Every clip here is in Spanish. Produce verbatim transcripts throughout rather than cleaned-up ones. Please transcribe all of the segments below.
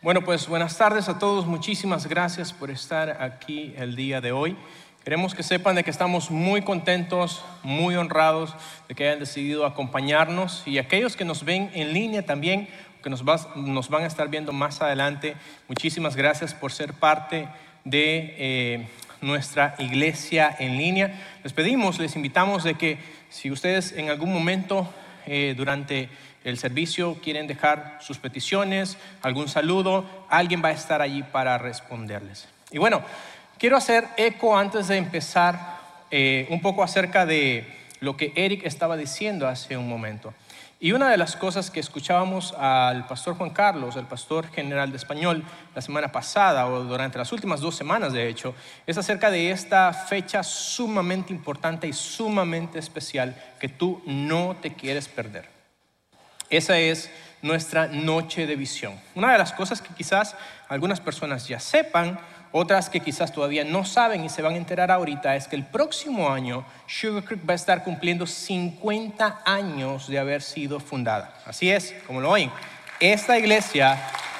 Bueno, pues buenas tardes a todos. Muchísimas gracias por estar aquí el día de hoy. Queremos que sepan de que estamos muy contentos, muy honrados de que hayan decidido acompañarnos, y aquellos que nos ven en línea también, que nos, va, nos van a estar viendo más adelante, muchísimas gracias por ser parte de eh, nuestra iglesia en línea. Les pedimos, les invitamos de que si ustedes en algún momento eh, durante el servicio quieren dejar sus peticiones, algún saludo, alguien va a estar allí para responderles. Y bueno, quiero hacer eco antes de empezar eh, un poco acerca de lo que Eric estaba diciendo hace un momento. Y una de las cosas que escuchábamos al pastor Juan Carlos, el pastor general de español, la semana pasada o durante las últimas dos semanas de hecho, es acerca de esta fecha sumamente importante y sumamente especial que tú no te quieres perder. Esa es nuestra noche de visión. Una de las cosas que quizás algunas personas ya sepan, otras que quizás todavía no saben y se van a enterar ahorita, es que el próximo año Sugar Creek va a estar cumpliendo cincuenta años de haber sido fundada. Así es, como lo oyen. Esta iglesia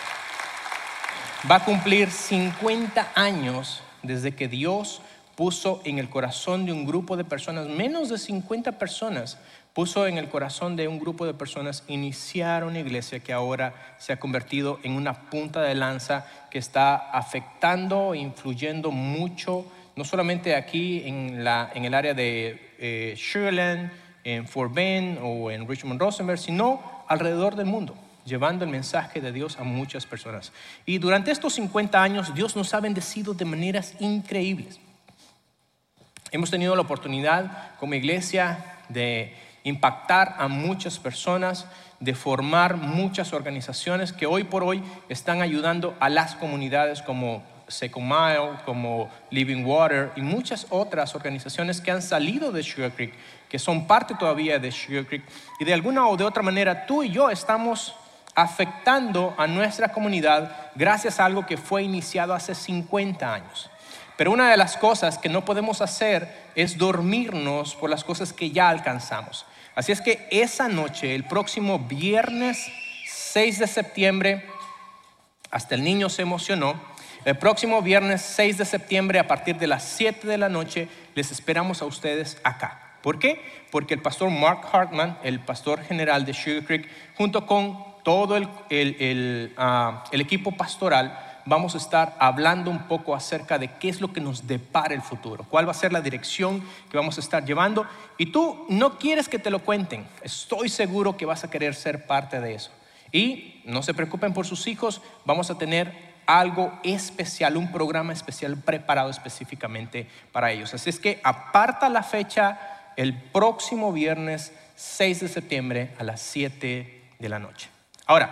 va a cumplir cincuenta años desde que Dios puso en el corazón de un grupo de personas, menos de cincuenta personas, puso en el corazón de un grupo de personas iniciar una iglesia que ahora se ha convertido en una punta de lanza que está afectando e influyendo mucho, no solamente aquí en, la, en el área de eh, Sugar Land, en Fort Bend o en Richmond Rosenberg, sino alrededor del mundo, llevando el mensaje de Dios a muchas personas. Y durante estos cincuenta años, Dios nos ha bendecido de maneras increíbles. Hemos tenido la oportunidad como iglesia de impactar a muchas personas, de formar muchas organizaciones que hoy por hoy están ayudando a las comunidades como Second Mile, como Living Water y muchas otras organizaciones que han salido de Sugar Creek, que son parte todavía de Sugar Creek, y de alguna o de otra manera tú y yo estamos afectando a nuestra comunidad gracias a algo que fue iniciado hace cincuenta años. Pero una de las cosas que no podemos hacer es dormirnos por las cosas que ya alcanzamos. Así es que esa noche, el próximo viernes seis de septiembre, hasta el niño se emocionó, el próximo viernes seis de septiembre a partir de las siete de la noche les esperamos a ustedes acá. ¿Por qué? Porque el pastor Mark Hartman, el pastor general de Sugar Creek, junto con todo el, el, el, uh, el equipo pastoral, vamos a estar hablando un poco acerca de qué es lo que nos depara el futuro, cuál va a ser la dirección que vamos a estar llevando, y tú no quieres que te lo cuenten. Estoy seguro que vas a querer ser parte de eso. Y no se preocupen por sus hijos, vamos a tener algo especial, un programa especial preparado específicamente para ellos. Así es que aparta la fecha el próximo viernes seis de septiembre a las siete de la noche. Ahora,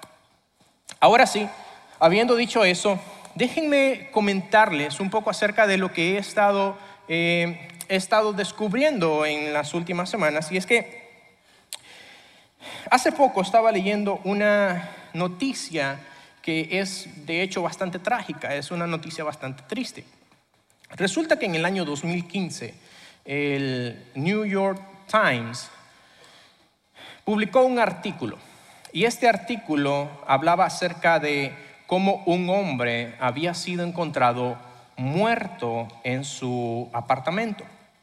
ahora sí, habiendo dicho eso, déjenme comentarles un poco acerca de lo que he estado, eh, he estado descubriendo en las últimas semanas. Y es que hace poco estaba leyendo una noticia que es de hecho bastante trágica, es una noticia bastante triste. Resulta que en el año dos mil quince el New York Times publicó un artículo, y este artículo hablaba acerca de cómo un hombre había sido encontrado muerto en su apartamento.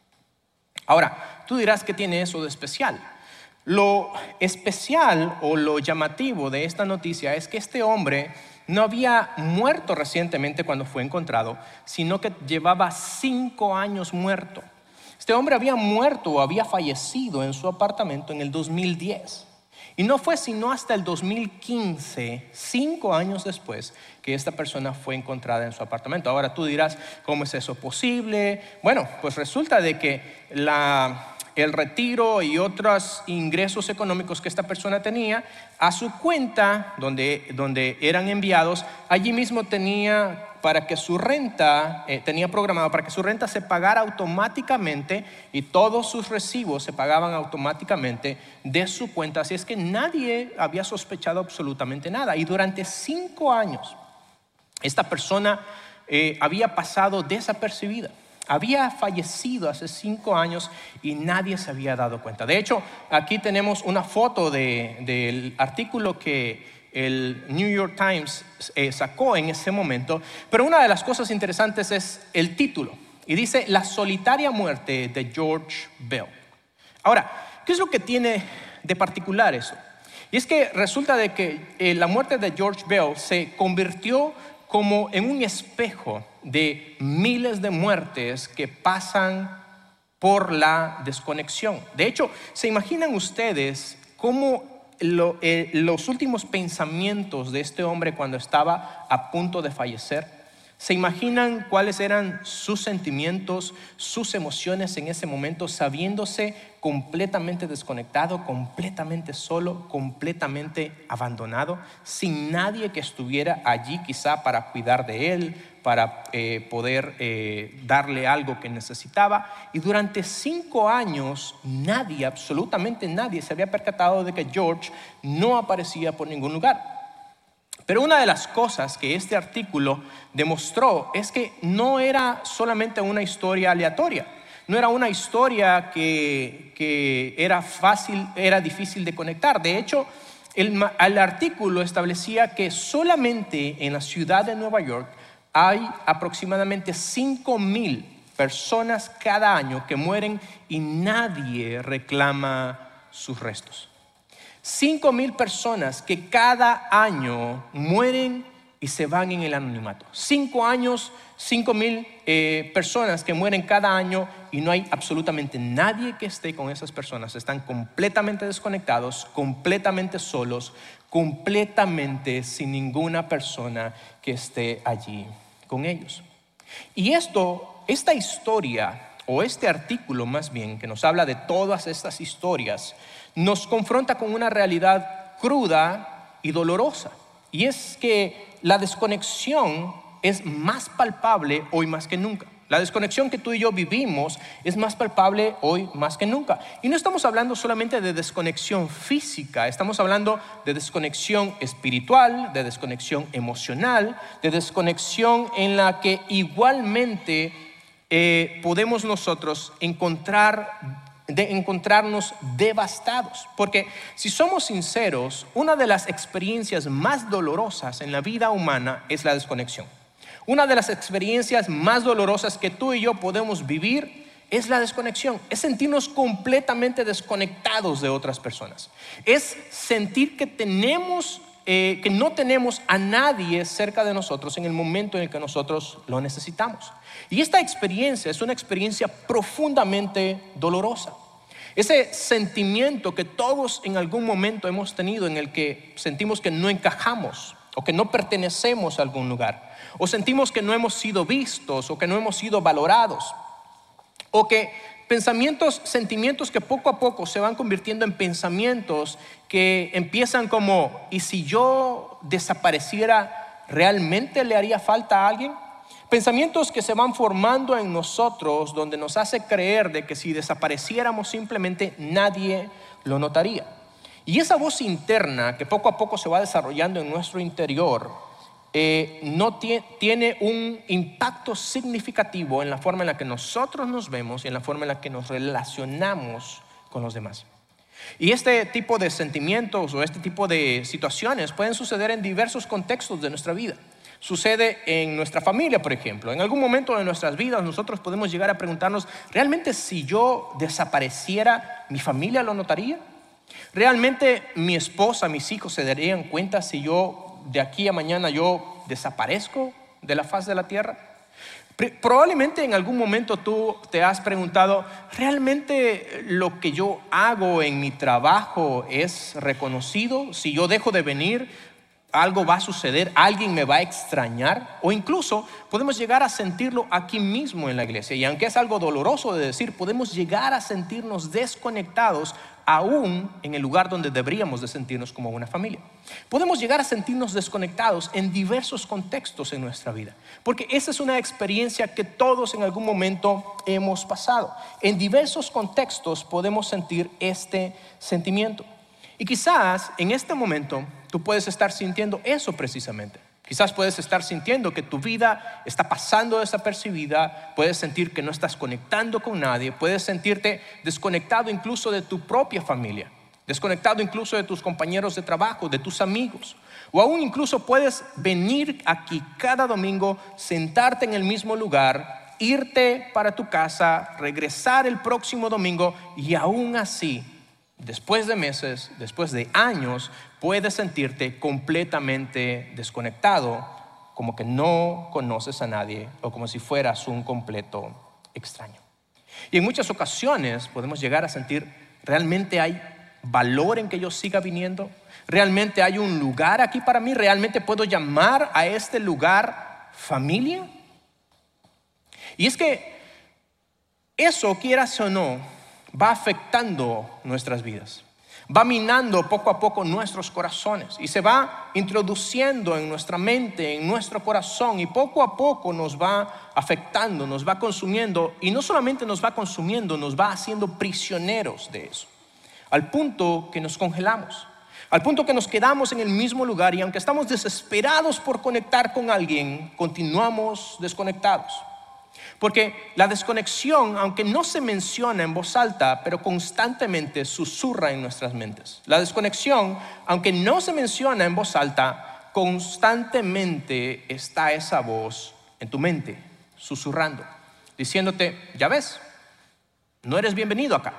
Ahora, tú dirás, ¿qué tiene eso de especial? Lo especial o lo llamativo de esta noticia es que este hombre no había muerto recientemente cuando fue encontrado, sino que llevaba cinco años muerto. Este hombre había muerto o había fallecido en su apartamento en el dos mil diez. Y no fue sino hasta el dos mil quince, cinco años después, que esta persona fue encontrada en su apartamento. Ahora tú dirás, ¿cómo es eso posible? Bueno, pues resulta de que la, el retiro y otros ingresos económicos que esta persona tenía, a su cuenta donde, donde eran enviados, allí mismo tenía para que su renta, eh, tenía programado para que su renta se pagara automáticamente y todos sus recibos se pagaban automáticamente de su cuenta. Así es que nadie había sospechado absolutamente nada. Y durante cinco años, esta persona eh, había pasado desapercibida. Había fallecido hace cinco años y nadie se había dado cuenta. De hecho, aquí tenemos una foto de, del artículo que el New York Times eh, sacó en ese momento. Pero una de las cosas interesantes es el título. Y dice, La solitaria muerte de George Bell. Ahora, ¿qué es lo que tiene de particular eso? Y es que resulta de que eh, la muerte de George Bell se convirtió como en un espejo de miles de muertes que pasan por la desconexión. De hecho, ¿se imaginan ustedes cómo lo, eh, los últimos pensamientos de este hombre cuando estaba a punto de fallecer? ¿Se imaginan cuáles eran sus sentimientos, sus emociones en ese momento, sabiéndose completamente desconectado, completamente solo, completamente abandonado, sin nadie que estuviera allí quizá para cuidar de él, para eh, poder eh, darle algo que necesitaba? Y durante cinco años nadie, absolutamente nadie, se había percatado de que George no aparecía por ningún lugar. Pero una de las cosas que este artículo demostró es que no era solamente una historia aleatoria, no era una historia que, que era fácil, era difícil de conectar. De hecho, el, el artículo establecía que solamente en la ciudad de Nueva York hay aproximadamente cinco mil personas cada año que mueren y nadie reclama sus restos. Cinco mil personas que cada año mueren y se van en el anonimato. Cinco años, cinco mil eh, personas que mueren cada año y no hay absolutamente nadie que esté con esas personas. Están completamente desconectados, completamente solos, completamente sin ninguna persona que esté allí con ellos. Y esto, esta historia, o este artículo más bien, que nos habla de todas estas historias, nos confronta con una realidad cruda y dolorosa. Y es que la desconexión es más palpable hoy más que nunca. La desconexión que tú y yo vivimos es más palpable hoy más que nunca. Y no estamos hablando solamente de desconexión física, estamos hablando de desconexión espiritual, de desconexión emocional, de desconexión en la que igualmente eh, podemos nosotros encontrar de encontrarnos devastados. Porque si somos sinceros, una de las experiencias más dolorosas en la vida humana es la desconexión. Una de las experiencias más dolorosas que tú y yo podemos vivir es la desconexión. Es sentirnos completamente desconectados de otras personas. Es sentir que tenemos, eh, que no tenemos a nadie cerca de nosotros en el momento en el que nosotros lo necesitamos. Y esta experiencia es una experiencia profundamente dolorosa. Ese sentimiento que todos en algún momento hemos tenido, en el que sentimos que no encajamos o que no pertenecemos a algún lugar, o sentimos que no hemos sido vistos o que no hemos sido valorados, o que pensamientos, sentimientos que poco a poco se van convirtiendo en pensamientos que empiezan como: ¿y si yo desapareciera, realmente le haría falta a alguien? Pensamientos que se van formando en nosotros, donde nos hace creer de que si desapareciéramos simplemente nadie lo notaría. Y esa voz interna que poco a poco se va desarrollando en nuestro interior eh, no tiene, tiene un impacto significativo en la forma en la que nosotros nos vemos y en la forma en la que nos relacionamos con los demás. Y este tipo de sentimientos o este tipo de situaciones pueden suceder en diversos contextos de nuestra vida. Sucede en nuestra familia, por ejemplo. En algún momento de nuestras vidas nosotros podemos llegar a preguntarnos: ¿realmente si yo desapareciera, mi familia lo notaría? ¿Realmente mi esposa, mis hijos se darían cuenta si yo de aquí a mañana yo desaparezco de la faz de la tierra? Probablemente en algún momento tú te has preguntado: ¿realmente lo que yo hago en mi trabajo es reconocido? Si yo dejo de venir, algo va a suceder, alguien me va a extrañar. O incluso podemos llegar a sentirlo aquí mismo en la iglesia. Y aunque es algo doloroso de decir, podemos llegar a sentirnos desconectados aún en el lugar donde deberíamos de sentirnos como una familia. Podemos llegar a sentirnos desconectados en diversos contextos en nuestra vida, porque esa es una experiencia que todos en algún momento hemos pasado. En diversos contextos podemos sentir este sentimiento. Y quizás en este momento tú puedes estar sintiendo eso precisamente. Quizás puedes estar sintiendo que tu vida está pasando desapercibida, puedes sentir que no estás conectando con nadie, puedes sentirte desconectado incluso de tu propia familia. desconectado incluso de tus compañeros de trabajo, de tus amigos. O aún incluso puedes venir aquí cada domingo, sentarte en el mismo lugar, irte para tu casa, regresar el próximo domingo y aún así, después de meses, después de años, puedes sentirte completamente desconectado, como que no conoces a nadie o como si fueras un completo extraño. Y en muchas ocasiones podemos llegar a sentir, ¿realmente hay valor en que yo siga viniendo? ¿Realmente hay un lugar aquí para mí? ¿Realmente puedo llamar a este lugar familia? Y es que eso, quieras o no, va afectando nuestras vidas. Va minando poco a poco nuestros corazones y se va introduciendo en nuestra mente, en nuestro corazón, y poco a poco nos va afectando, nos va consumiendo, y no solamente nos va consumiendo, nos va haciendo prisioneros de eso, al punto que nos congelamos, al punto que nos quedamos en el mismo lugar, y aunque estamos desesperados por conectar con alguien, continuamos desconectados. Porque la desconexión, aunque no se menciona en voz alta, pero constantemente susurra en nuestras mentes. La desconexión, aunque no se menciona en voz alta, constantemente está esa voz en tu mente, susurrando, diciéndote, ya ves, no eres bienvenido acá.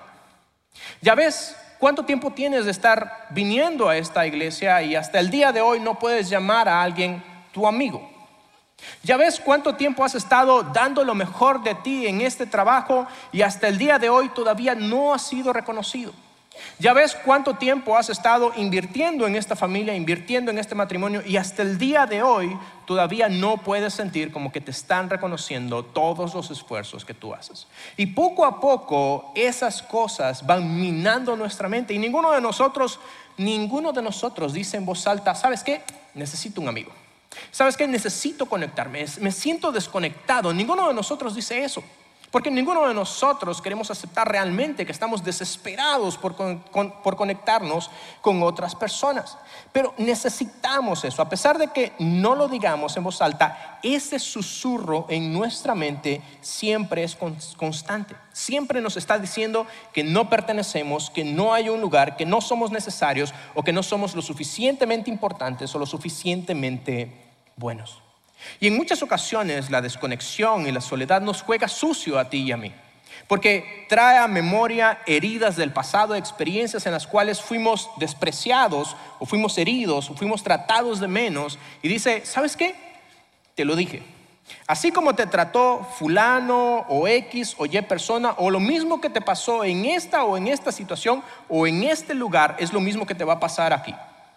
Ya ves cuánto tiempo tienes de estar viniendo a esta iglesia y hasta el día de hoy no puedes llamar a alguien tu amigo. Ya ves cuánto tiempo has estado dando lo mejor de ti en este trabajo y hasta el día de hoy todavía no has sido reconocido. Ya ves cuánto tiempo has estado invirtiendo en esta familia, invirtiendo en este matrimonio, y hasta el día de hoy todavía no puedes sentir como que te están reconociendo todos los esfuerzos que tú haces. Y poco a poco esas cosas van minando nuestra mente, y ninguno de nosotros, ninguno de nosotros dice en voz alta, ¿sabes qué? Necesito un amigo. ¿Sabes qué? Necesito conectarme, me siento desconectado. Ninguno de nosotros dice eso, porque ninguno de nosotros queremos aceptar realmente que estamos desesperados por, con, con, por conectarnos con otras personas. Pero necesitamos eso, a pesar de que no lo digamos en voz alta. Ese susurro en nuestra mente siempre es constante. Siempre nos está diciendo que no pertenecemos, que no hay un lugar, que no somos necesarios, o que no somos lo suficientemente importantes o lo suficientemente buenos. Y en muchas ocasiones la desconexión y la soledad nos juega sucio a ti y a mí, porque trae a memoria heridas del pasado, experiencias en las cuales fuimos despreciados o fuimos heridos o fuimos tratados de menos, y dice, ¿sabes qué? Te lo dije. Así como te trató fulano o X o Y persona, o lo mismo que te pasó en esta o en esta situación o en este lugar, es lo mismo que te va a pasar aquí.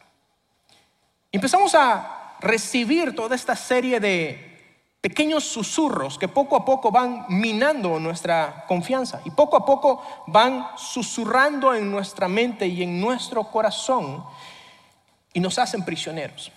Y empezamos a recibir toda esta serie de pequeños susurros que poco a poco van minando nuestra confianza y poco a poco van susurrando en nuestra mente y en nuestro corazón, y nos hacen prisioneros.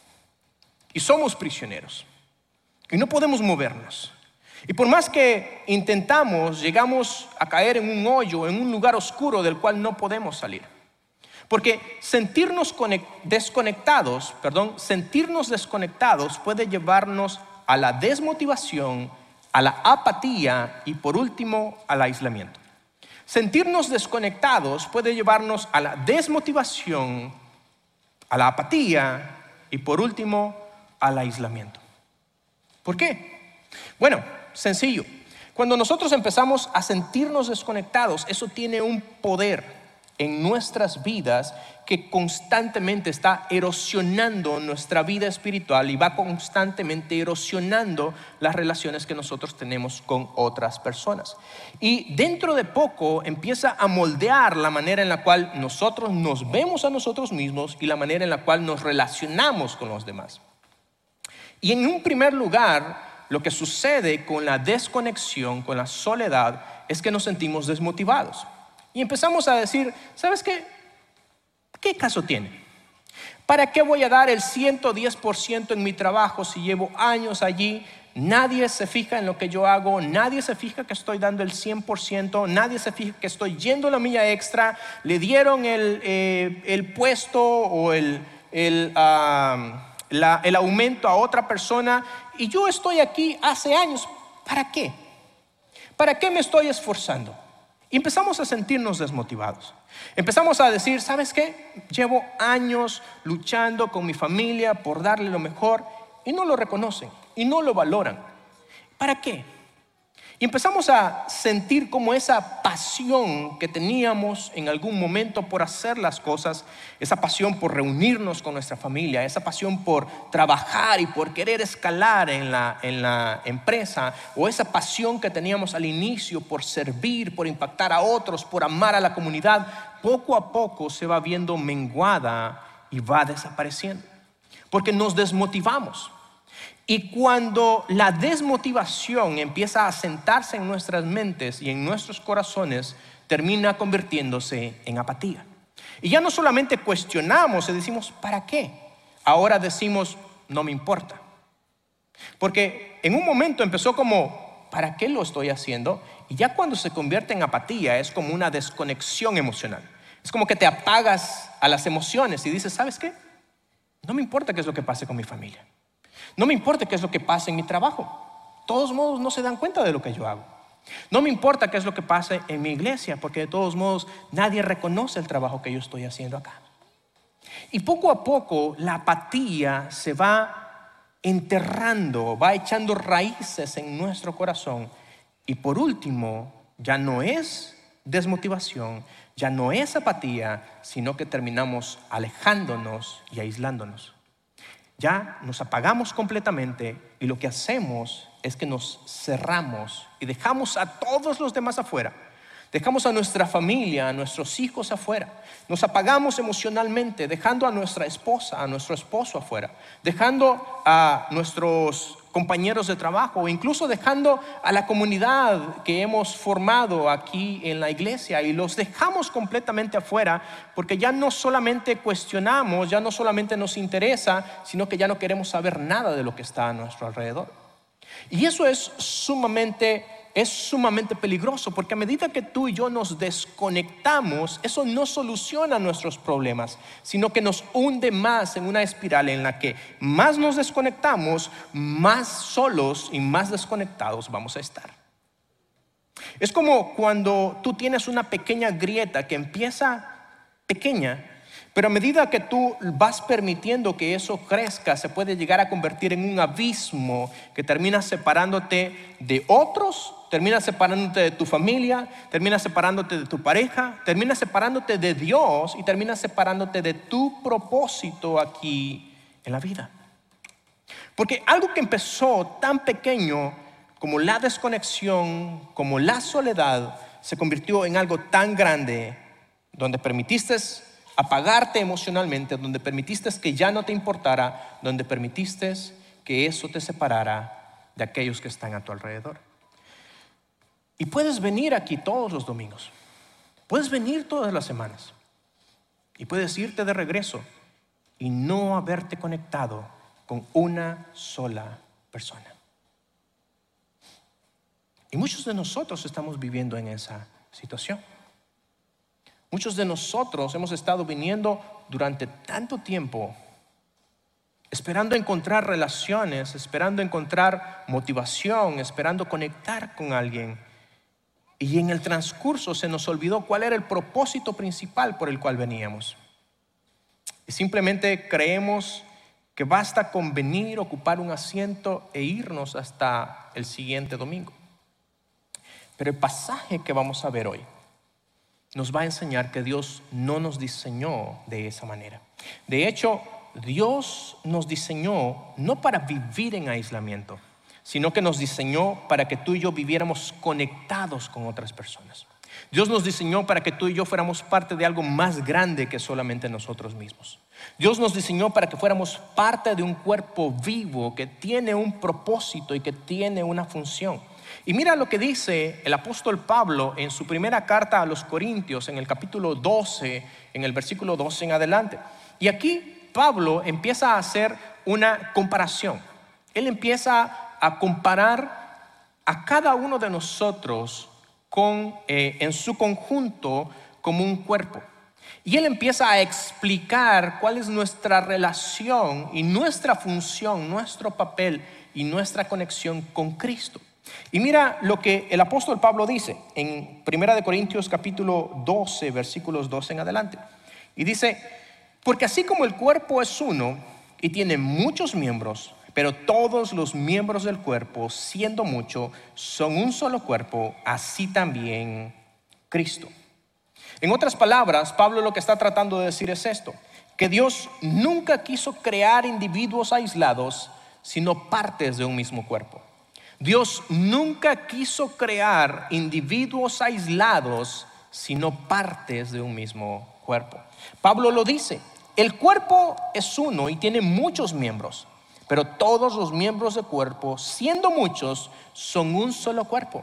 Y somos prisioneros y no podemos movernos. Y por más que intentamos, llegamos a caer en un hoyo, en un lugar oscuro del cual no podemos salir. Porque sentirnos desconectados, perdón, sentirnos desconectados puede llevarnos a la desmotivación, a la apatía y por último al aislamiento. Sentirnos desconectados puede llevarnos a la desmotivación, a la apatía y por último al aislamiento. ¿Por qué? Bueno, sencillo. Cuando nosotros empezamos a sentirnos desconectados, eso tiene un poder en nuestras vidas que constantemente está erosionando nuestra vida espiritual y va constantemente erosionando las relaciones que nosotros tenemos con otras personas. Y dentro de poco empieza a moldear la manera en la cual nosotros nos vemos a nosotros mismos y la manera en la cual nos relacionamos con los demás. Y en un primer lugar, lo que sucede con la desconexión, con la soledad, es que nos sentimos desmotivados. Y empezamos a decir, ¿sabes qué? ¿Qué caso tiene? ¿Para qué voy a dar el ciento diez por ciento en mi trabajo si llevo años allí? Nadie se fija en lo que yo hago, nadie se fija que estoy dando el cien por ciento, nadie se fija que estoy yendo la milla extra. Le dieron el, eh, el puesto o el, el, uh, la, el aumento a otra persona y yo estoy aquí hace años. ¿Para qué? ¿Para qué me estoy esforzando? Y empezamos a sentirnos desmotivados. Empezamos a decir, ¿sabes qué? Llevo años luchando con mi familia por darle lo mejor y no lo reconocen y no lo valoran. ¿Para qué? Y empezamos a sentir como esa pasión que teníamos en algún momento por hacer las cosas, esa pasión por reunirnos con nuestra familia, esa pasión por trabajar y por querer escalar en la, en la empresa, o esa pasión que teníamos al inicio por servir, por impactar a otros, por amar a la comunidad, poco a poco se va viendo menguada y va desapareciendo, porque nos desmotivamos. Y cuando la desmotivación empieza a sentarse en nuestras mentes y en nuestros corazones, termina convirtiéndose en apatía. Y ya no solamente cuestionamos y decimos, ¿para qué? Ahora decimos, no me importa. Porque en un momento empezó como, ¿para qué lo estoy haciendo? Y ya cuando se convierte en apatía es como una desconexión emocional. Es como que te apagas a las emociones y dices, ¿sabes qué? No me importa qué es lo que pase con mi familia. No me importa qué es lo que pasa en mi trabajo. De todos modos no se dan cuenta de lo que yo hago. No me importa qué es lo que pasa en mi iglesia, porque de todos modos nadie reconoce el trabajo que yo estoy haciendo acá. Y poco a poco la apatía se va enterrando, va echando raíces en nuestro corazón. Y por último, ya no es desmotivación, ya no es apatía, sino que terminamos alejándonos y aislándonos. Ya nos apagamos completamente y lo que hacemos es que nos cerramos y dejamos a todos los demás afuera. Dejamos a nuestra familia, a nuestros hijos afuera. Nos apagamos emocionalmente, dejando a nuestra esposa, a nuestro esposo afuera. Dejando a nuestros compañeros de trabajo o incluso dejando a la comunidad que hemos formado aquí en la iglesia, y los dejamos completamente afuera porque ya no solamente cuestionamos, ya no solamente nos interesa, sino que ya no queremos saber nada de lo que está a nuestro alrededor. Y eso es sumamente Es sumamente peligroso, porque a medida que tú y yo nos desconectamos, eso no soluciona nuestros problemas, sino que nos hunde más en una espiral en la que más nos desconectamos, más solos y más desconectados vamos a estar. Es como cuando tú tienes una pequeña grieta que empieza pequeña, pero a medida que tú vas permitiendo que eso crezca, se puede llegar a convertir en un abismo que termina separándote de otros, termina separándote de tu familia, termina separándote de tu pareja, termina separándote de Dios y termina separándote de tu propósito aquí en la vida. Porque algo que empezó tan pequeño como la desconexión, como la soledad, se convirtió en algo tan grande, donde permitiste apagarte emocionalmente, donde permitiste que ya no te importara, donde permitiste que eso te separara de aquellos que están a tu alrededor. Y puedes venir aquí todos los domingos, puedes venir todas las semanas y puedes irte de regreso y no haberte conectado con una sola persona. Y muchos de nosotros estamos viviendo en esa situación. Muchos de nosotros hemos estado viniendo durante tanto tiempo esperando encontrar relaciones, esperando encontrar motivación, esperando conectar con alguien. Y en el transcurso se nos olvidó cuál era el propósito principal por el cual veníamos. Y simplemente creemos que basta con venir, ocupar un asiento e irnos hasta el siguiente domingo. Pero el pasaje que vamos a ver hoy nos va a enseñar que Dios no nos diseñó de esa manera. De hecho, Dios nos diseñó no para vivir en aislamiento, sino que nos diseñó para que tú y yo viviéramos conectados con otras personas. Dios nos diseñó para que tú y yo fuéramos parte de algo más grande que solamente nosotros mismos. Dios nos diseñó para que fuéramos parte de un cuerpo vivo que tiene un propósito y que tiene una función. Y mira lo que dice el apóstol Pablo en su primera carta a los Corintios, en el capítulo doce, en el versículo doce en adelante. Y aquí Pablo empieza a hacer una comparación. Él empieza a comparar a cada uno de nosotros con, eh, en su conjunto como un cuerpo. Y él empieza a explicar cuál es nuestra relación y nuestra función, nuestro papel y nuestra conexión con Cristo. Y mira lo que el apóstol Pablo dice en Primera de Corintios capítulo doce, versículos doce en adelante. Y dice, porque así como el cuerpo es uno y tiene muchos miembros, pero todos los miembros del cuerpo, siendo muchos, son un solo cuerpo, así también Cristo. En otras palabras, Pablo lo que está tratando de decir es esto, que Dios nunca quiso crear individuos aislados, sino partes de un mismo cuerpo. Dios nunca quiso crear individuos aislados, sino partes de un mismo cuerpo. Pablo lo dice, el cuerpo es uno y tiene muchos miembros, pero todos los miembros del cuerpo, siendo muchos, son un solo cuerpo.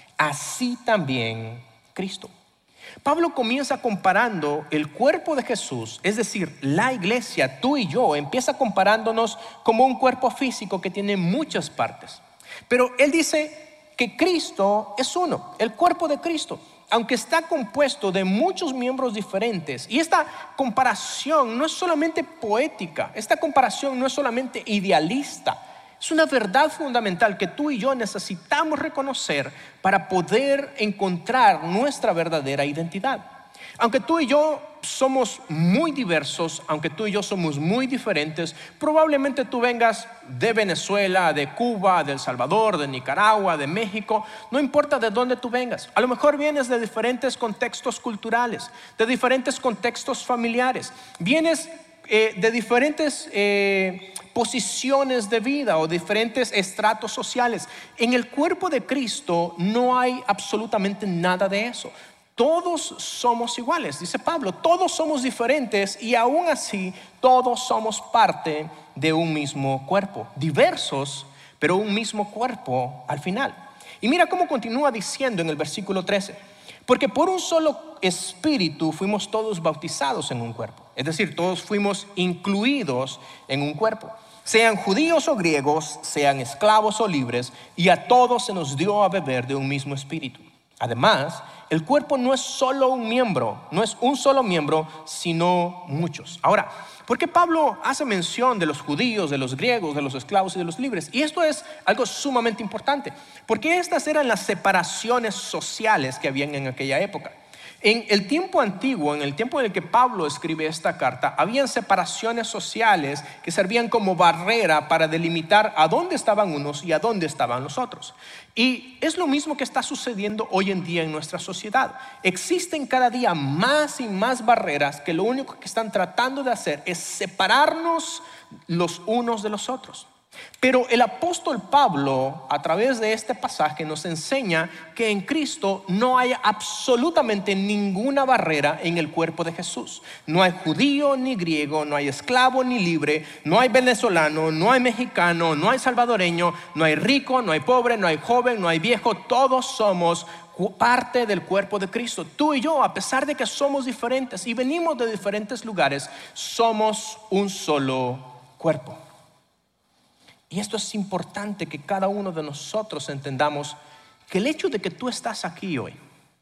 Así también Cristo. Pablo comienza comparando el cuerpo de Jesús, es decir, la iglesia, tú y yo, empieza comparándonos como un cuerpo físico que tiene muchas partes. Pero él dice que Cristo es uno, el cuerpo de Cristo, aunque está compuesto de muchos miembros diferentes. Y esta comparación no es solamente poética, esta comparación no es solamente idealista. Es una verdad fundamental que tú y yo necesitamos reconocer para poder encontrar nuestra verdadera identidad. Aunque tú y yo somos muy diversos, aunque tú y yo somos muy diferentes, probablemente tú vengas de Venezuela, de Cuba, de El Salvador, de Nicaragua, de México, no importa de dónde tú vengas. A lo mejor vienes de diferentes contextos culturales, de diferentes contextos familiares, vienes eh, de diferentes eh, posiciones de vida o diferentes estratos sociales. En el cuerpo de Cristo no hay absolutamente nada de eso. Todos somos iguales, dice Pablo, todos somos diferentes y aún así todos somos parte de un mismo cuerpo, diversos, pero un mismo cuerpo al final. Y mira cómo continúa diciendo en el versículo trece, porque por un solo espíritu fuimos todos bautizados en un cuerpo, es decir, todos fuimos incluidos en un cuerpo, sean judíos o griegos, sean esclavos o libres, y a todos se nos dio a beber de un mismo espíritu. Además, el cuerpo no es solo un miembro, no es un solo miembro, sino muchos. Ahora, ¿por qué Pablo hace mención de los judíos, de los griegos, de los esclavos y de los libres? Y esto es algo sumamente importante, porque estas eran las separaciones sociales que habían en aquella época. En el tiempo antiguo, en el tiempo en el que Pablo escribe esta carta, habían separaciones sociales que servían como barrera para delimitar a dónde estaban unos y a dónde estaban los otros. Y es lo mismo que está sucediendo hoy en día en nuestra sociedad. Existen cada día más y más barreras que lo único que están tratando de hacer es separarnos los unos de los otros. Pero el apóstol Pablo, a través de este pasaje, nos enseña que en Cristo no hay absolutamente ninguna barrera en el cuerpo de Jesús. No hay judío ni griego, no hay esclavo ni libre, no hay venezolano, no hay mexicano, no hay salvadoreño, no hay rico, no hay pobre, no hay joven, no hay viejo. Todos somos parte del cuerpo de Cristo. Tú y yo, a pesar de que somos diferentes y venimos de diferentes lugares, somos un solo cuerpo. Y esto es importante que cada uno de nosotros entendamos que el hecho de que tú estás aquí hoy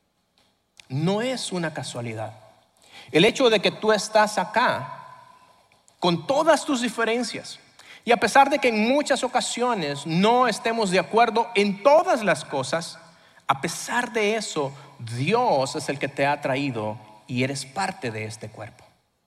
no es una casualidad. El hecho de que tú estás acá con todas tus diferencias y a pesar de que en muchas ocasiones no estemos de acuerdo en todas las cosas, a pesar de eso, Dios es el que te ha traído y eres parte de este cuerpo.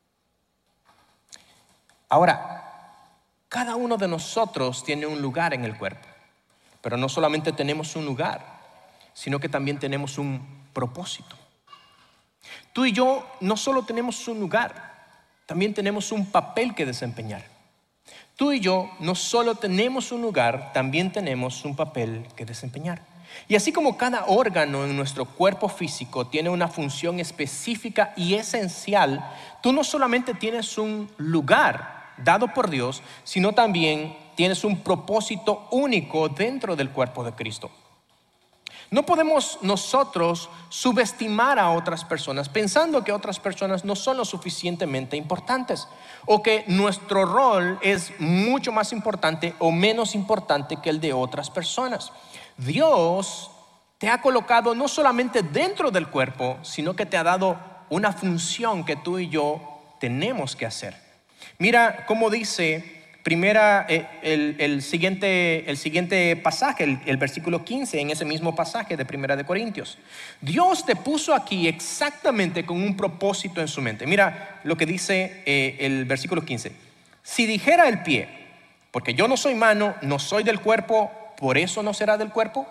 Ahora, cada uno de nosotros tiene un lugar en el cuerpo, pero no solamente tenemos un lugar, sino que también tenemos un propósito. Tú y yo no solo tenemos un lugar, también tenemos un papel que desempeñar. Tú y yo no solo tenemos un lugar, también tenemos un papel que desempeñar. Y así como cada órgano en nuestro cuerpo físico tiene una función específica y esencial, tú no solamente tienes un lugar dado por Dios, sino también tienes un propósito único dentro del cuerpo de Cristo. No podemos nosotros subestimar a otras personas pensando que otras personas no son lo suficientemente importantes o que nuestro rol es mucho más importante o menos importante que el de otras personas. Dios te ha colocado no solamente dentro del cuerpo, sino que te ha dado una función que tú y yo tenemos que hacer. Mira cómo dice primera, eh, el, el, siguiente, el siguiente pasaje, el, el versículo quince, en ese mismo pasaje de Primera de Corintios. Dios te puso aquí exactamente con un propósito en su mente. Mira lo que dice eh, el versículo quince. Si dijera el pie, porque yo no soy mano, no soy del cuerpo, ¿por eso no será del cuerpo?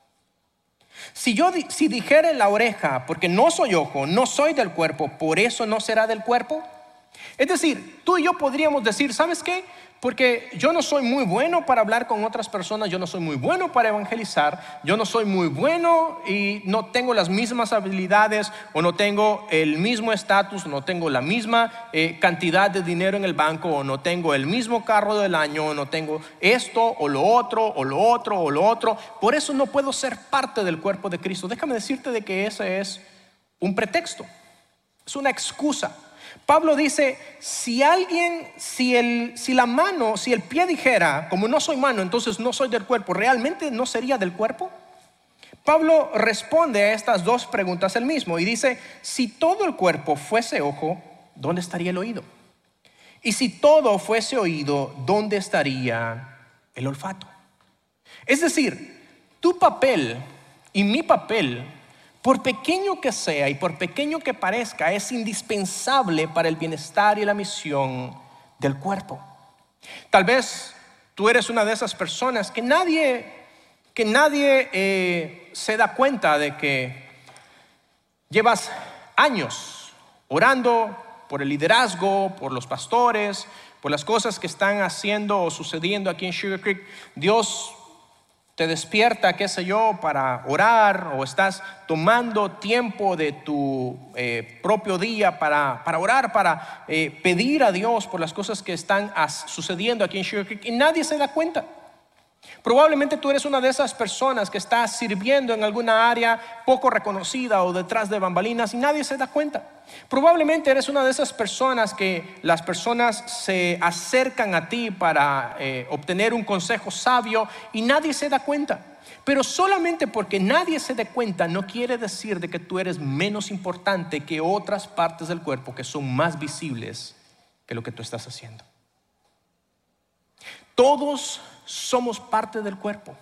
Si yo si dijere la oreja, porque no soy ojo, no soy del cuerpo, ¿por eso no será del cuerpo? Es decir, tú y yo podríamos decir, ¿sabes qué? Porque yo no soy muy bueno para hablar con otras personas, yo no soy muy bueno para evangelizar, yo no soy muy bueno y no tengo las mismas habilidades, o no tengo el mismo estatus, no tengo la misma eh, cantidad de dinero en el banco, o no tengo el mismo carro del año, o no tengo esto o lo otro, o lo otro o lo otro. Por eso no puedo ser parte del cuerpo de Cristo. Déjame decirte de que ese es un pretexto, es una excusa. Pablo dice, si alguien, si, el, si la mano, si el pie dijera, como no soy mano, entonces no soy del cuerpo, ¿realmente no sería del cuerpo? Pablo responde a estas dos preguntas él mismo y dice, si todo el cuerpo fuese ojo, ¿dónde estaría el oído? Y si todo fuese oído, ¿dónde estaría el olfato? Es decir, tu papel y mi papel, por pequeño que sea y por pequeño que parezca, es indispensable para el bienestar y la misión del cuerpo. Tal vez tú eres una de esas personas que nadie, que nadie eh, se da cuenta de que llevas años orando por el liderazgo, por los pastores, por las cosas que están haciendo o sucediendo aquí en Sugar Creek. Dios te despierta, qué sé yo, para orar, o estás tomando tiempo de tu eh, propio día para, para orar, para eh, pedir a Dios por las cosas que están as, sucediendo aquí en Sugar Creek, y nadie se da cuenta. Probablemente tú eres una de esas personas que está sirviendo en alguna área poco reconocida o detrás de bambalinas y nadie se da cuenta. Probablemente eres una de esas personas que las personas se acercan a ti para eh, obtener un consejo sabio y nadie se da cuenta. Pero solamente porque nadie se dé cuenta no quiere decir de que tú eres menos importante que otras partes del cuerpo que son más visibles que lo que tú estás haciendo. Todos somos parte del cuerpo.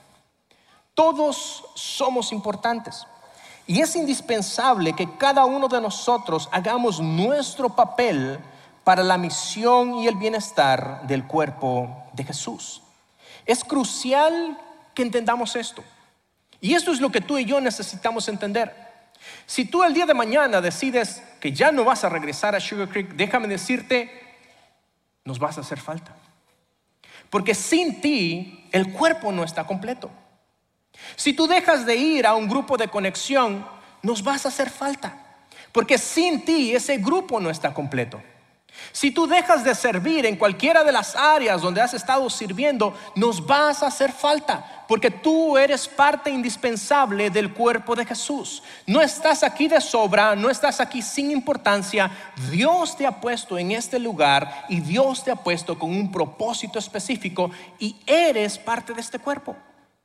Todos somos importantes. Y es indispensable que cada uno de nosotros hagamos nuestro papel para la misión y el bienestar del cuerpo de Jesús. Es crucial que entendamos esto. Y esto es lo que tú y yo necesitamos entender. Si tú el día de mañana decides que ya no vas a regresar a Sugar Creek, déjame decirte, nos vas a hacer falta. Porque sin ti el cuerpo no está completo. Si tú dejas de ir a un grupo de conexión, nos vas a hacer falta. Porque sin ti ese grupo no está completo. Si tú dejas de servir en cualquiera de las áreas donde has estado sirviendo, nos vas a hacer falta. Porque tú eres parte indispensable del cuerpo de Jesús. No estás aquí de sobra, no estás aquí sin importancia. Dios te ha puesto en este lugar y Dios te ha puesto con un propósito específico y eres parte de este cuerpo.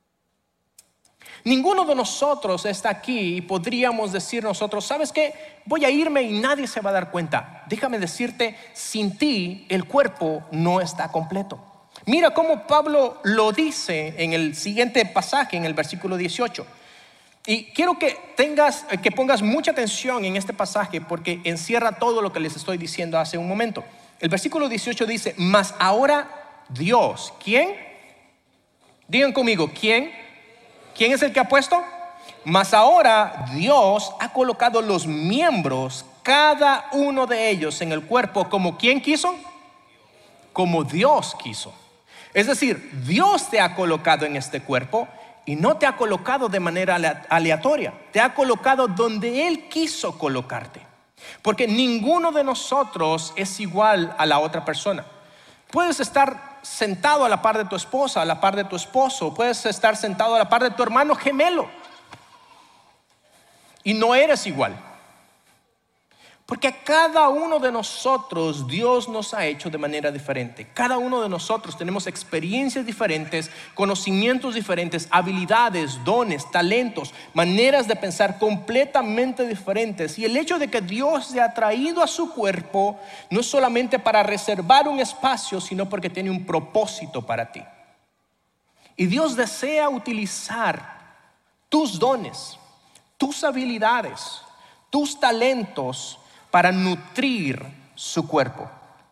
Ninguno de nosotros está aquí y podríamos decir nosotros, ¿sabes qué? Voy a irme y nadie se va a dar cuenta. Déjame decirte, sin ti el cuerpo no está completo. Mira cómo Pablo lo dice en el siguiente pasaje, en el versículo dieciocho. Y quiero que tengas, que pongas mucha atención en este pasaje porque encierra todo lo que les estoy diciendo hace un momento. El versículo dieciocho dice, mas ahora Dios, ¿quién? Digan conmigo, ¿quién? ¿Quién es el que ha puesto? Mas ahora Dios ha colocado los miembros, cada uno de ellos en el cuerpo, como ¿quién quiso? Como Dios quiso. Es decir, Dios te ha colocado en este cuerpo y no te ha colocado de manera aleatoria. Te ha colocado donde Él quiso colocarte. Porque ninguno de nosotros es igual a la otra persona. Puedes estar sentado a la par de tu esposa, a la par de tu esposo. Puedes estar sentado a la par de tu hermano gemelo y no eres igual. Porque a cada uno de nosotros Dios nos ha hecho de manera diferente. Cada uno de nosotros tenemos experiencias diferentes, conocimientos diferentes, habilidades, dones, talentos, maneras de pensar completamente diferentes. Y el hecho de que Dios te ha traído a su cuerpo no es solamente para reservar un espacio, sino porque tiene un propósito para ti. Y Dios desea utilizar tus dones, tus habilidades, tus talentos para nutrir su cuerpo.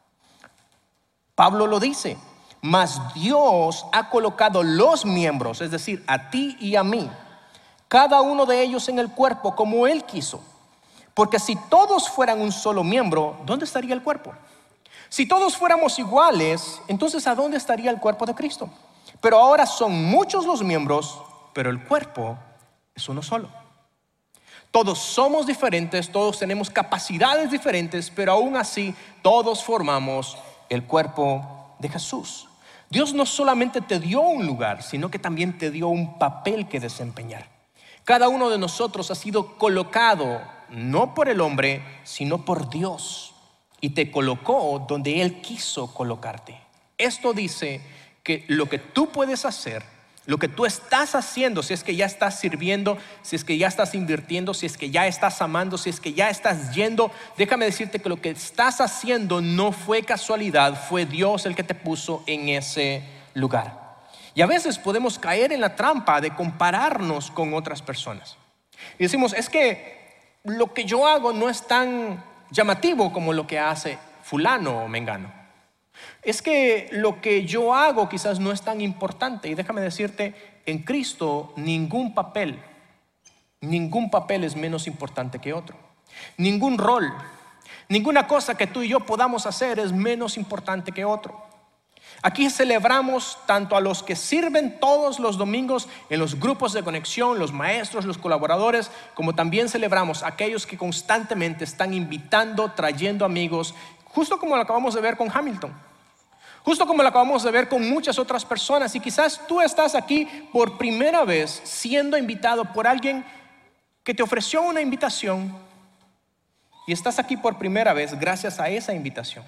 Pablo lo dice, mas Dios ha colocado los miembros, es decir, a ti y a mí, cada uno de ellos en el cuerpo como Él quiso. Porque si todos fueran un solo miembro, ¿dónde estaría el cuerpo? Si todos fuéramos iguales, entonces ¿a dónde estaría el cuerpo de Cristo? Pero ahora son muchos los miembros, pero el cuerpo es uno solo. Todos somos diferentes, todos tenemos capacidades diferentes, pero aún así todos formamos el cuerpo de Jesús. Dios no solamente te dio un lugar, sino que también te dio un papel que desempeñar. Cada uno de nosotros ha sido colocado no por el hombre, sino por Dios, y te colocó donde Él quiso colocarte. Esto dice que lo que tú puedes hacer, lo que tú estás haciendo, si es que ya estás sirviendo, si es que ya estás invirtiendo, si es que ya estás amando, si es que ya estás yendo, déjame decirte que lo que estás haciendo no fue casualidad, fue Dios el que te puso en ese lugar. Y a veces podemos caer en la trampa de compararnos con otras personas. Y decimos, es que lo que yo hago no es tan llamativo como lo que hace fulano o mengano. Es que lo que yo hago quizás no es tan importante. Y déjame decirte, en Cristo ningún papel, ningún papel es menos importante que otro. Ningún rol, ninguna cosa que tú y yo podamos hacer es menos importante que otro. Aquí celebramos tanto a los que sirven todos los domingos en los grupos de conexión, los maestros, los colaboradores, como también celebramos a aquellos que constantemente están invitando, trayendo amigos, justo como lo acabamos de ver con Hamilton. Justo como lo acabamos de ver con muchas otras personas. Y quizás tú estás aquí por primera vez siendo invitado por alguien que te ofreció una invitación. Y estás aquí por primera vez gracias a esa invitación.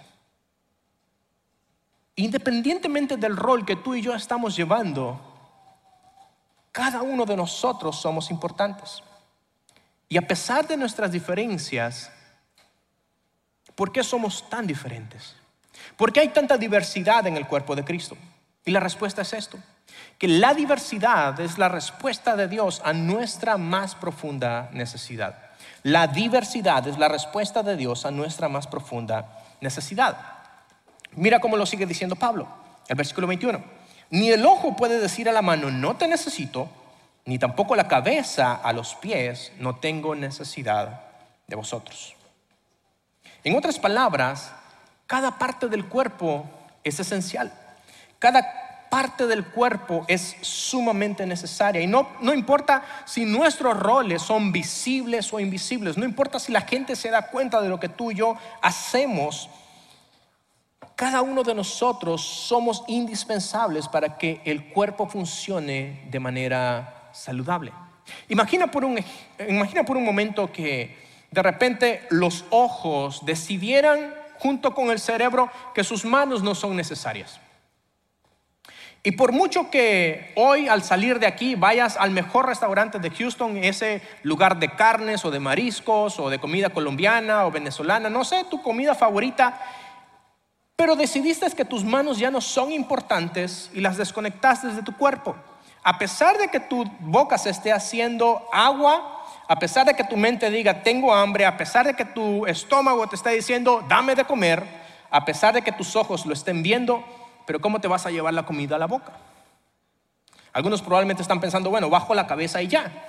Independientemente del rol que tú y yo estamos llevando, cada uno de nosotros somos importantes. Y a pesar de nuestras diferencias, ¿por qué somos tan diferentes? ¿Por qué hay tanta diversidad en el cuerpo de Cristo? Y la respuesta es esto, que la diversidad es la respuesta de Dios a nuestra más profunda necesidad. La diversidad es la respuesta de Dios a nuestra más profunda necesidad. Mira cómo lo sigue diciendo Pablo, el versículo veintiuno. Ni el ojo puede decir a la mano, no te necesito, ni tampoco la cabeza a los pies, no tengo necesidad de vosotros. En otras palabras, cada parte del cuerpo es esencial. Cada parte del cuerpo es sumamente necesaria. Y no, no importa si nuestros roles son visibles o invisibles. No importa si la gente se da cuenta de lo que tú y yo hacemos. Cada uno de nosotros somos indispensables para que el cuerpo funcione de manera saludable. Imagina por un, imagina por un momento que de repente los ojos decidieran junto con el cerebro que sus manos no son necesarias. Y por mucho que hoy al salir de aquí vayas al mejor restaurante de Houston, ese lugar de carnes o de mariscos o de comida colombiana o venezolana, no sé, tu comida favorita, pero decidiste que tus manos ya no son importantes y las desconectaste de tu cuerpo. A pesar de que tu boca se esté haciendo agua, a pesar de que tu mente diga tengo hambre, a pesar de que tu estómago te esté diciendo dame de comer, a pesar de que tus ojos lo estén viendo, pero ¿cómo te vas a llevar la comida a la boca? Algunos probablemente están pensando, bueno, bajo la cabeza y ya.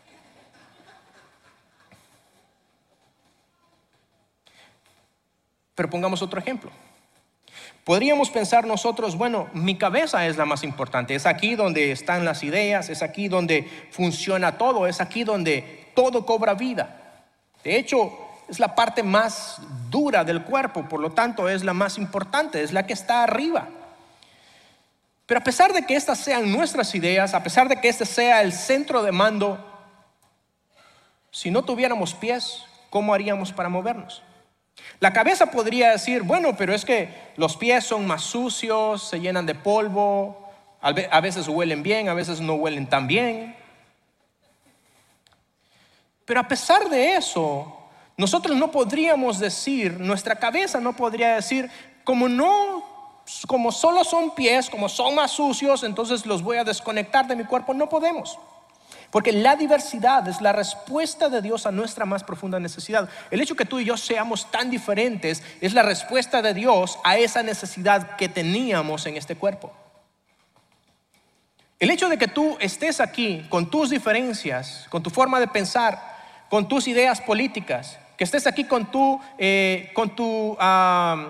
Pero pongamos otro ejemplo. Podríamos pensar nosotros, bueno, mi cabeza es la más importante, es aquí donde están las ideas, es aquí donde funciona todo, es aquí donde todo cobra vida. De hecho, es la parte más dura del cuerpo, por lo tanto es la más importante, es la que está arriba. Pero a pesar de que estas sean nuestras ideas, a pesar de que este sea el centro de mando, si no tuviéramos pies, ¿cómo haríamos para movernos? La cabeza podría decir, bueno, pero es que los pies son más sucios, se llenan de polvo, a veces huelen bien, a veces no huelen tan bien. Pero a pesar de eso, nosotros no podríamos decir, nuestra cabeza no podría decir, como no, como solo son pies, como son más sucios, entonces los voy a desconectar de mi cuerpo. No podemos. Porque la diversidad es la respuesta de Dios a nuestra más profunda necesidad. El hecho que tú y yo seamos tan diferentes es la respuesta de Dios a esa necesidad que teníamos en este cuerpo. El hecho de que tú estés aquí con tus diferencias, con tu forma de pensar, con tus ideas políticas, que estés aquí con tu, eh, con tu um,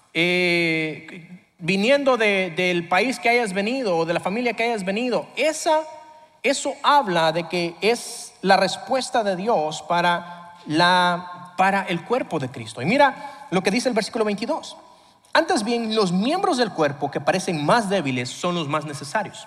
eh, viniendo de, del país que hayas venido o de la familia que hayas venido, esa Eso habla de que es la respuesta de Dios para, la, para el cuerpo de Cristo. Y mira lo que dice el versículo veintidós. Antes bien, los miembros del cuerpo que parecen más débiles son los más necesarios.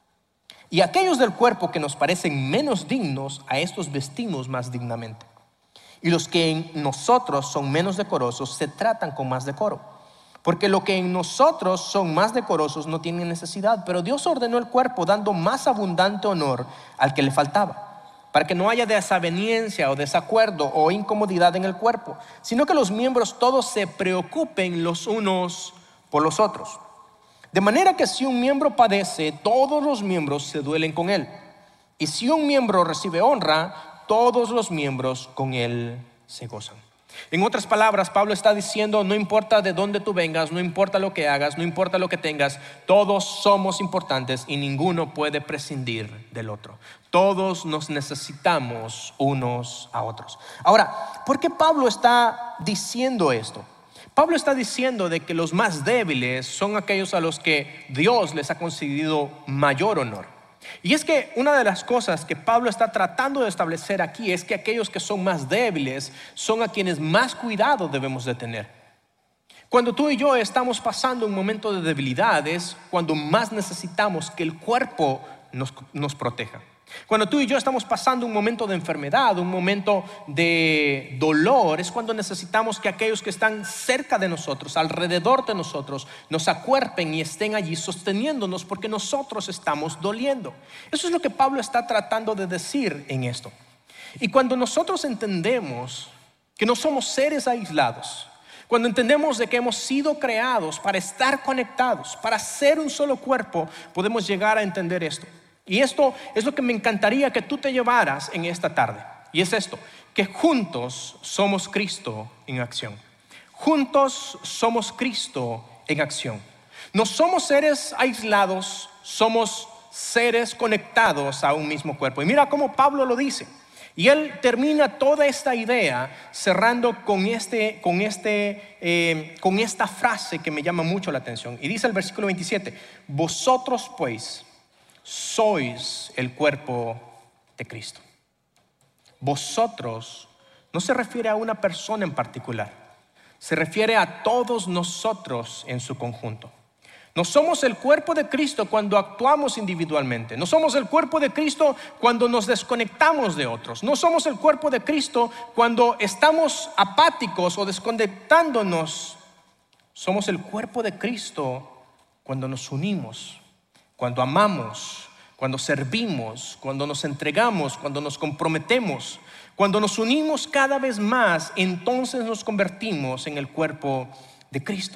Y aquellos del cuerpo que nos parecen menos dignos, a estos vestimos más dignamente. Y los que en nosotros son menos decorosos se tratan con más decoro. Porque lo que en nosotros son más decorosos no tienen necesidad, pero Dios ordenó el cuerpo dando más abundante honor al que le faltaba, para que no haya desaveniencia o desacuerdo o incomodidad en el cuerpo, sino que los miembros todos se preocupen los unos por los otros. De manera que si un miembro padece, todos los miembros se duelen con él. Y si un miembro recibe honra, todos los miembros con él se gozan. En otras palabras, Pablo está diciendo, no importa de dónde tú vengas, no importa lo que hagas, no importa lo que tengas, todos somos importantes y ninguno puede prescindir del otro. Todos nos necesitamos unos a otros. Ahora, ¿por qué Pablo está diciendo esto? Pablo está diciendo de que los más débiles son aquellos a los que Dios les ha concedido mayor honor. Y es que una de las cosas que Pablo está tratando de establecer aquí es que aquellos que son más débiles son a quienes más cuidado debemos de tener. Cuando tú y yo estamos pasando un momento de debilidad es cuando más necesitamos que el cuerpo nos, nos proteja. Cuando tú y yo estamos pasando un momento de enfermedad, un momento de dolor, es cuando necesitamos que aquellos que están cerca de nosotros, alrededor de nosotros, nos acuerpen y estén allí sosteniéndonos porque nosotros estamos doliendo. Eso es lo que Pablo está tratando de decir en esto. Y cuando nosotros entendemos que no somos seres aislados, cuando entendemos de que hemos sido creados para estar conectados, para ser un solo cuerpo, podemos llegar a entender esto. Y esto es lo que me encantaría que tú te llevaras en esta tarde. Y es esto, que juntos somos Cristo en acción. Juntos somos Cristo en acción. No somos seres aislados, somos seres conectados a un mismo cuerpo. Y mira cómo Pablo lo dice. Y él termina toda esta idea cerrando con, este, con, este, eh, con esta frase que me llama mucho la atención. Y dice el versículo veintisiete, vosotros pues sois el cuerpo de Cristo. Vosotros no se refiere a una persona en particular, se refiere a todos nosotros en su conjunto. No somos el cuerpo de Cristo cuando actuamos individualmente. No somos el cuerpo de Cristo cuando nos desconectamos de otros. No somos el cuerpo de Cristo cuando estamos apáticos o desconectándonos. Somos el cuerpo de Cristo cuando nos unimos, cuando amamos, cuando servimos, cuando nos entregamos, cuando nos comprometemos. Cuando nos unimos cada vez más, entonces nos convertimos en el cuerpo de Cristo.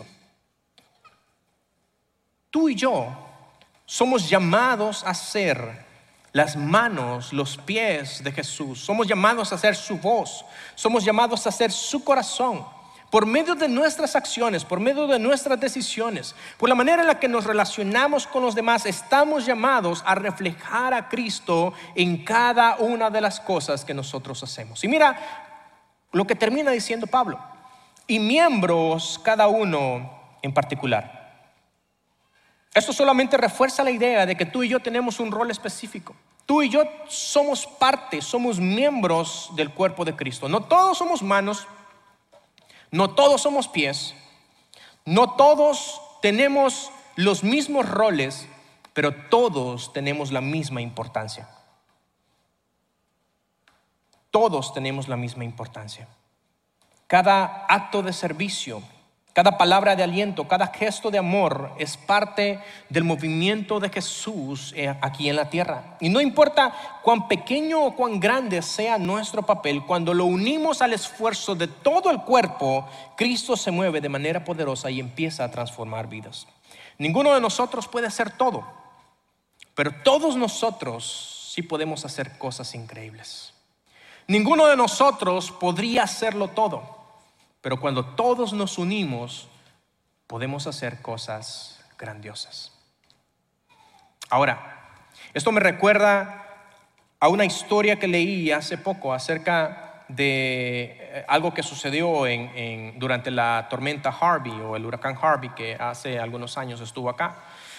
Tú y yo somos llamados a ser las manos, los pies de Jesús. Somos llamados a ser su voz. Somos llamados a ser su corazón. Por medio de nuestras acciones, por medio de nuestras decisiones, por la manera en la que nos relacionamos con los demás, estamos llamados a reflejar a Cristo en cada una de las cosas que nosotros hacemos. Y mira lo que termina diciendo Pablo. Y miembros cada uno en particular. Esto solamente refuerza la idea de que tú y yo tenemos un rol específico. Tú y yo somos parte, somos miembros del cuerpo de Cristo. No todos somos manos, no todos somos pies, no todos tenemos los mismos roles, pero todos tenemos la misma importancia. Todos tenemos la misma importancia. cada acto de servicio, cada palabra de aliento, cada gesto de amor es parte del movimiento de Jesús aquí en la tierra. Y no importa cuán pequeño o cuán grande sea nuestro papel, cuando lo unimos al esfuerzo de todo el cuerpo, Cristo se mueve de manera poderosa y empieza a transformar vidas. Ninguno de nosotros puede hacer todo, pero todos nosotros sí podemos hacer cosas increíbles. Ninguno de nosotros podría hacerlo todo, pero cuando todos nos unimos, podemos hacer cosas grandiosas. Ahora, esto me recuerda a una historia que leí hace poco acerca de algo que sucedió en, en, durante la tormenta Harvey o el huracán Harvey, que hace algunos años estuvo acá.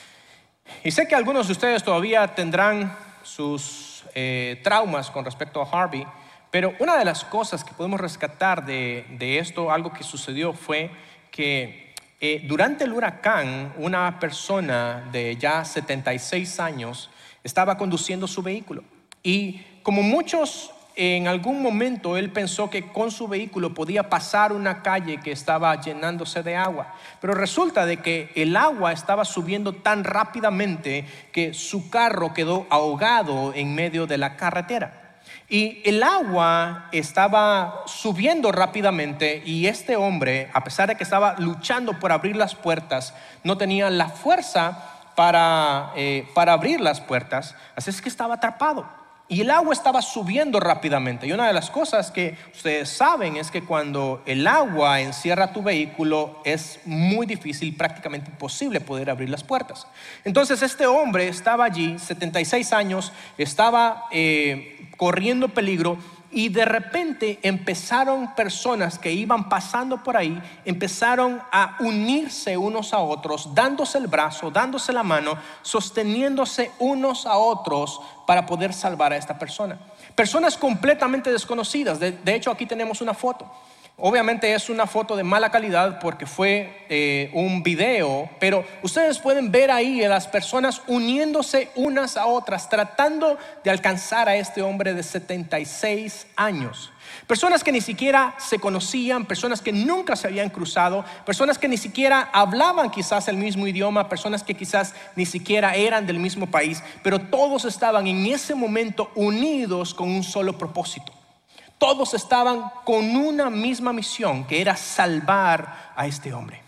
Y sé que algunos de ustedes todavía tendrán sus eh, traumas con respecto a Harvey. Pero una de las cosas que podemos rescatar de, de esto, algo que sucedió, fue que eh, durante el huracán una persona de ya setenta y seis años estaba conduciendo su vehículo. Y como muchos, en algún momento él pensó que con su vehículo podía pasar una calle que estaba llenándose de agua. Pero resulta de que el agua estaba subiendo tan rápidamente que su carro quedó ahogado en medio de la carretera. Y el agua estaba subiendo rápidamente y este hombre, a pesar de que estaba luchando por abrir las puertas, no tenía la fuerza para, eh, para abrir las puertas, así es que estaba atrapado. Y el agua estaba subiendo rápidamente. Y una de las cosas que ustedes saben es que cuando el agua encierra tu vehículo es muy difícil, prácticamente imposible poder abrir las puertas. Entonces este hombre estaba allí, setenta y seis años, estaba eh, corriendo peligro. Y de repente empezaron personas que iban pasando por ahí, empezaron a unirse unos a otros, dándose el brazo, dándose la mano, sosteniéndose unos a otros para poder salvar a esta persona. Personas completamente desconocidas. De, de hecho, aquí tenemos una foto. Obviamente es una foto de mala calidad porque fue eh, un video, pero ustedes pueden ver ahí a las personas uniéndose unas a otras, tratando de alcanzar a este hombre de setenta y seis años. Personas que ni siquiera se conocían, personas que nunca se habían cruzado, personas que ni siquiera hablaban quizás el mismo idioma, personas que quizás ni siquiera eran del mismo país, pero todos estaban en ese momento unidos con un solo propósito. Todos estaban con una misma misión, que era salvar a este hombre.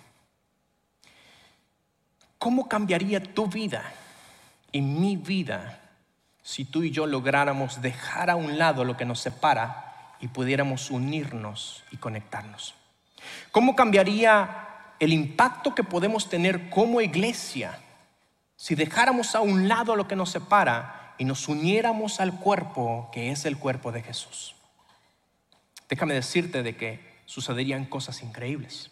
¿Cómo cambiaría tu vida y mi vida si tú y yo lográramos dejar a un lado lo que nos separa y pudiéramos unirnos y conectarnos? ¿Cómo cambiaría el impacto que podemos tener como iglesia si dejáramos a un lado lo que nos separa y nos uniéramos al cuerpo que es el cuerpo de Jesús? Déjame decirte de que sucederían cosas increíbles.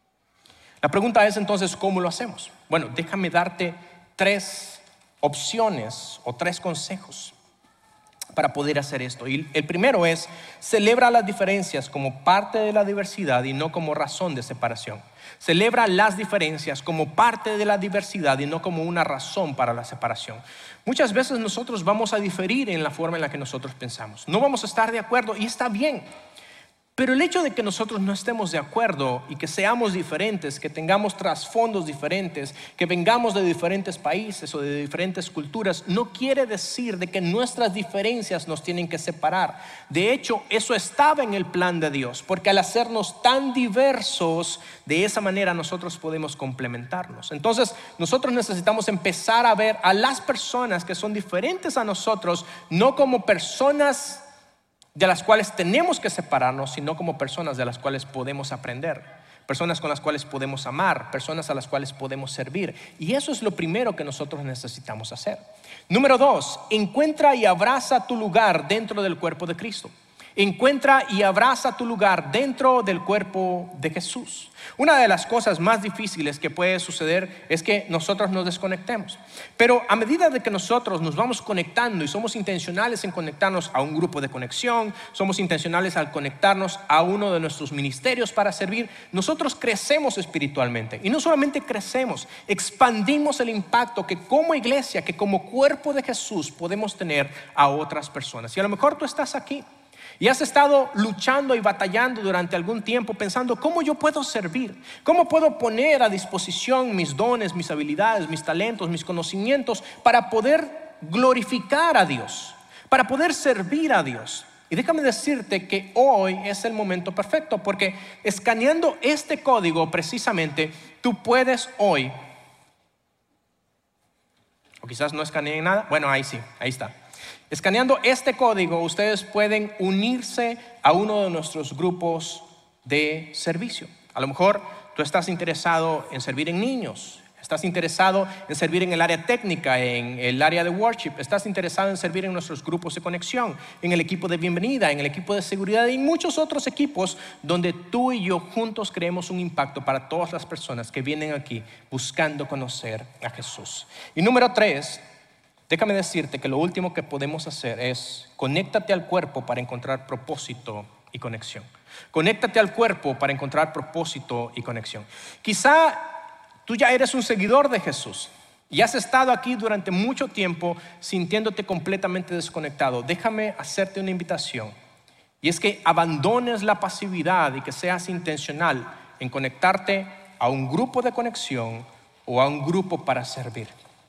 La pregunta es entonces, ¿cómo lo hacemos? Bueno, déjame darte tres opciones o tres consejos para poder hacer esto. Y el primero es, celebra las diferencias como parte de la diversidad y no como razón de separación. Celebra las diferencias como parte de la diversidad y no como una razón para la separación. Muchas veces nosotros vamos a diferir en la forma en la que nosotros pensamos. No vamos a estar de acuerdo y está bien. Pero el hecho de que nosotros no estemos de acuerdo y que seamos diferentes, que tengamos trasfondos diferentes, que vengamos de diferentes países o de diferentes culturas, no quiere decir de que nuestras diferencias nos tienen que separar. De hecho, eso estaba en el plan de Dios, porque al hacernos tan diversos, de esa manera nosotros podemos complementarnos. Entonces, nosotros necesitamos empezar a ver a las personas que son diferentes a nosotros, no como personas de las cuales tenemos que separarnos, sino como personas de las cuales podemos aprender, personas con las cuales podemos amar, personas a las cuales podemos servir. Y eso es lo primero que nosotros necesitamos hacer. Número dos, encuentra y abraza tu lugar dentro del cuerpo de Cristo. Encuentra y abraza tu lugar dentro del cuerpo de Jesús. Una de las cosas más difíciles que puede suceder es que nosotros nos desconectemos. Pero a medida de que nosotros nos vamos conectando y somos intencionales en conectarnos a un grupo de conexión, somos intencionales al conectarnos a uno de nuestros ministerios para servir, nosotros crecemos espiritualmente. Y no solamente crecemos, expandimos el impacto que como iglesia, que como cuerpo de Jesús podemos tener a otras personas. Y a lo mejor tú estás aquí Y has estado luchando y batallando durante algún tiempo pensando, ¿cómo yo puedo servir? ¿Cómo puedo poner a disposición mis dones, mis habilidades, mis talentos, mis conocimientos para poder glorificar a Dios, para poder servir a Dios? Y déjame decirte que hoy es el momento perfecto, porque escaneando este código precisamente, tú puedes hoy, o quizás no escaneen nada, bueno, ahí sí, ahí está. Escaneando este código, ustedes pueden unirse a uno de nuestros grupos de servicio. A lo mejor tú estás interesado en servir en niños, estás interesado en servir en el área técnica, en el área de worship, estás interesado en servir en nuestros grupos de conexión, en el equipo de bienvenida, en el equipo de seguridad y muchos otros equipos donde tú y yo juntos creemos un impacto para todas las personas que vienen aquí buscando conocer a Jesús. Y número tres, déjame decirte que lo último que podemos hacer es conéctate al cuerpo para encontrar propósito y conexión. Conéctate al cuerpo para encontrar propósito y conexión. Quizá tú ya eres un seguidor de Jesús y has estado aquí durante mucho tiempo sintiéndote completamente desconectado. Déjame hacerte una invitación, y es que abandones la pasividad y que seas intencional en conectarte a un grupo de conexión o a un grupo para servir.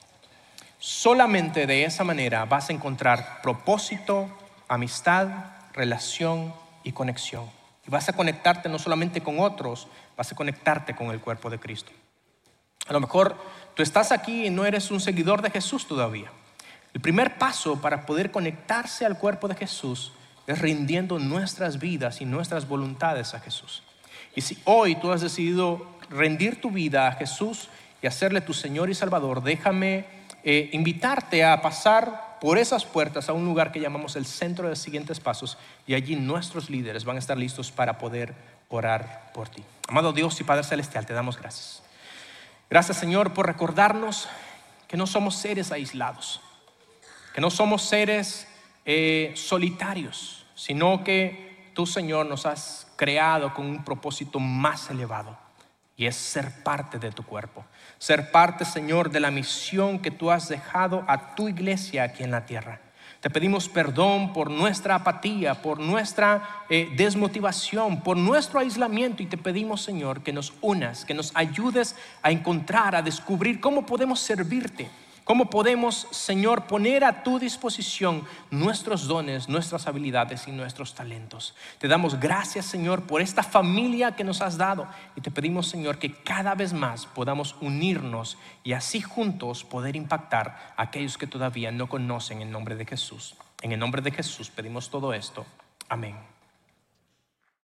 Solamente de esa manera vas a encontrar propósito, amistad, relación y conexión. Y vas a conectarte no solamente con otros, vas a conectarte con el cuerpo de Cristo. A lo mejor tú estás aquí y no eres un seguidor de Jesús todavía. El primer paso para poder conectarse al cuerpo de Jesús es rindiendo nuestras vidas y nuestras voluntades a Jesús. Y si hoy tú has decidido rendir tu vida a Jesús y hacerle tu Señor y Salvador, déjame Eh, invitarte a pasar por esas puertas a un lugar que llamamos el Centro de Siguientes Pasos, y allí nuestros líderes van a estar listos para poder orar por ti. Amado Dios y Padre Celestial, te damos gracias. Gracias, Señor, por recordarnos que no somos seres aislados, que no somos seres eh, solitarios, sino que tú, Señor, nos has creado con un propósito más elevado, y es ser parte de tu cuerpo. Ser parte, Señor, de la misión que tú has dejado a tu iglesia aquí en la tierra. Te pedimos perdón por nuestra apatía, por nuestra eh, desmotivación, por nuestro aislamiento, y te pedimos, Señor, que nos unas, que nos ayudes a encontrar, a descubrir cómo podemos servirte, cómo podemos, Señor, poner a tu disposición nuestros dones, nuestras habilidades y nuestros talentos. Te damos gracias, Señor, por esta familia que nos has dado, y te pedimos, Señor, que cada vez más podamos unirnos y así juntos poder impactar a aquellos que todavía no conocen el nombre de Jesús. En el nombre de Jesús pedimos todo esto. Amén.